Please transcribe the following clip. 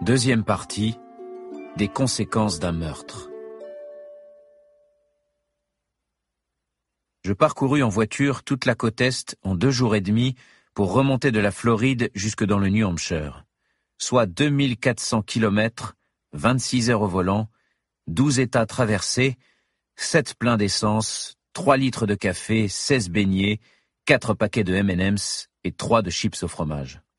Deuxième partie, des conséquences d'un meurtre. Je parcourus en voiture toute la côte Est en 2 jours et demi pour remonter de la Floride jusque dans le New Hampshire, soit 2400 kilomètres, 26 heures au volant, 12 États traversés, 7 pleins d'essence, 3 litres de café, 16 beignets, 4 paquets de M&M's et 3 de chips au fromage.